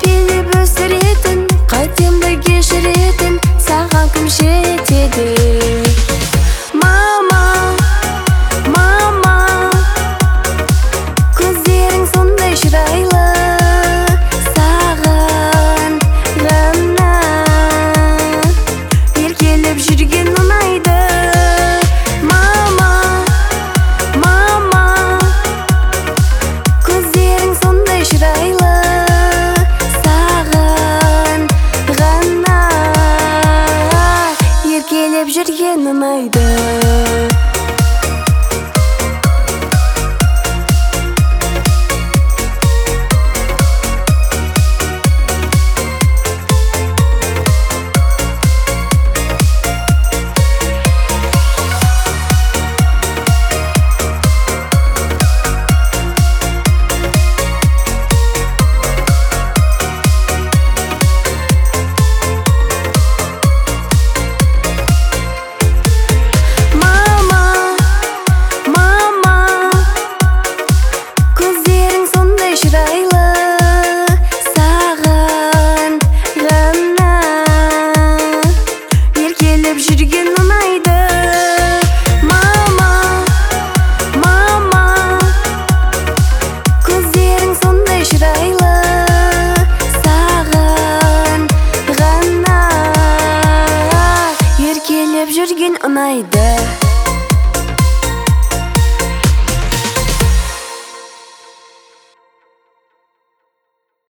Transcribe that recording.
Еркелеп өсіретін, қатемді кешіретін, саған кім жетеді? Мама, мама, көздерің сондай шырайлы, саған ғана еркелеп жүрген ұнайды. Мама, мама, көздерің сондай шырайлы, саған ғана еркелеп жүрген ұнайды. Жүрген ұнайды. Мама, мама, көздерің сондай шырайлы, саған ғана еркелеп жүрген ұнайды.